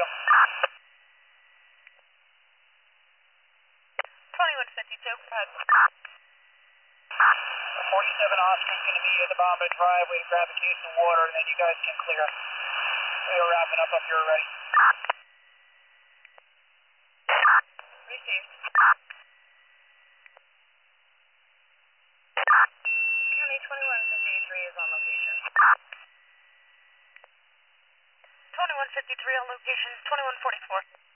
2152, go ahead. 47 Oscar's going to meet you at the Bombay driveway to grab a case of water, and then you guys can clear. We are wrapping up here already. Received. County 2153 is on location. 2153 on location, 2144.